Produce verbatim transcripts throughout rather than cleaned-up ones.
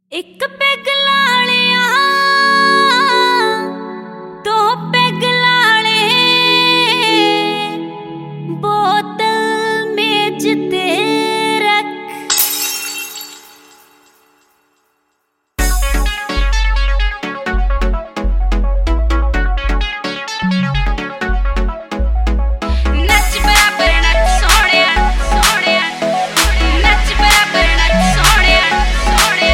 एक पैग लालिया दो पैग लाले बोतल मेज ते रख। नच बराबर नच सोहणिया सोहणिया नच बराबर नच सोहणिया सोहणिया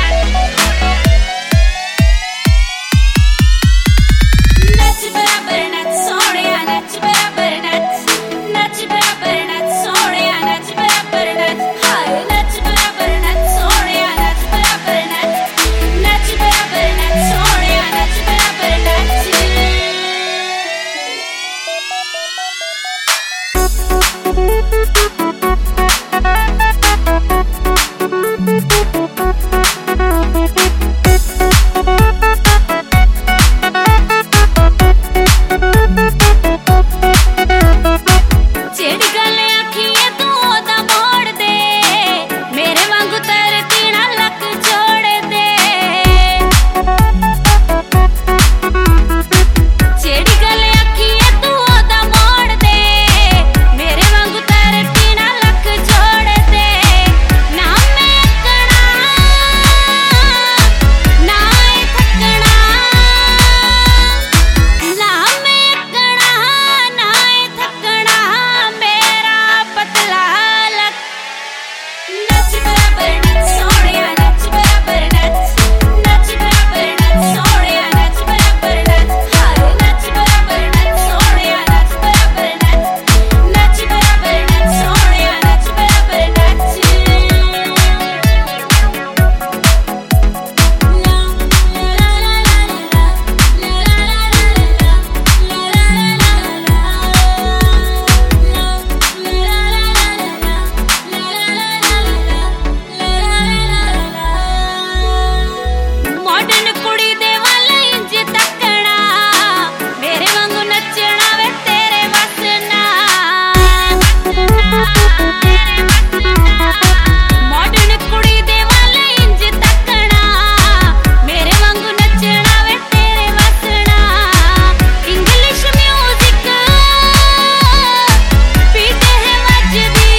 नच बराबर नच सोहणिया नच बराबर नच नच बराबर नच सोहणिया नच बराबर नच हाय नच बराबर नच सोहणिया नच बराबर नच नच बराबर नच सोहणिया नच बराबर नच। जेड़ी गल आखिए तू ओदा मोड़ दे मेरे वांगू तरती ना लक छोड़ दे। जेड़ी गल आखिए तू ओदा मोड़ दे मेरे वांगू तरती ना लक छोड़ दे। ना मैं अकड़ा ना ए थकना ना मैं अकड़ा ना ए थकना मेरा पतला लक। नच बराबर नच सोहणिया नच बराबर नच नच बराबर नच सोहणिया नच बराबर नच हाय नच बराबर नच सोहणिया नच बराबर नच नच बराबर नच सोहणिया नच बराबर नच। मॉडर्न कुड़ी दे वाल इंज तकना मेरे वांगू नचना वे तेरे बस ना। मॉडर्न कुड़ी दे वाल इंज तकना मेरे वांगू नचना वे तेरे बस ना। इंग्लिश म्यूजिक बीट है वजदी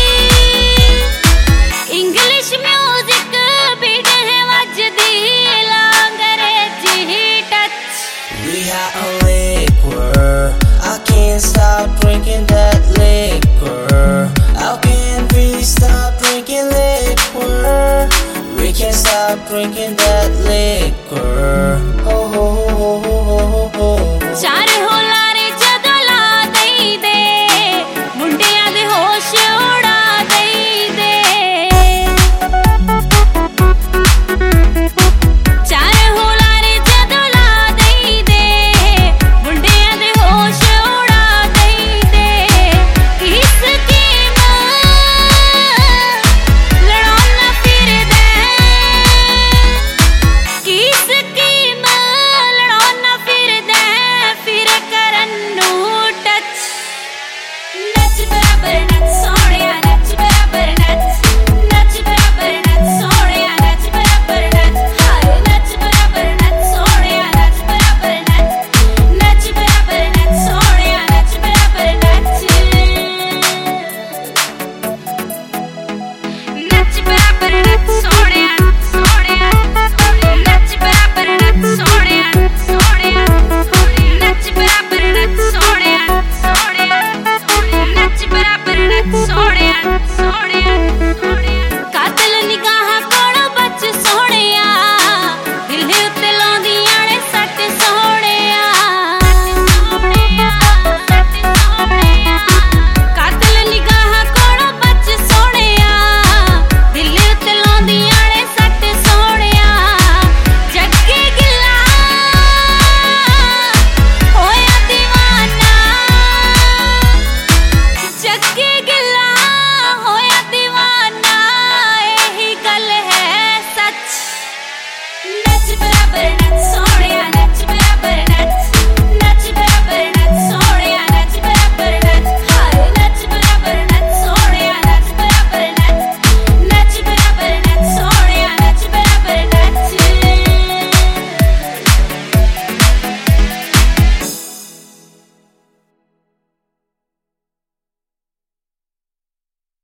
इंग्लिश म्यूजिक बीट है वजदी अंग्रेजी touch. We got a liquor. I can't stop drinking that liquor. How can we stop drinking liquor? We can't stop drinking that liquor. Oh, oh, oh, oh, oh, oh, oh. चार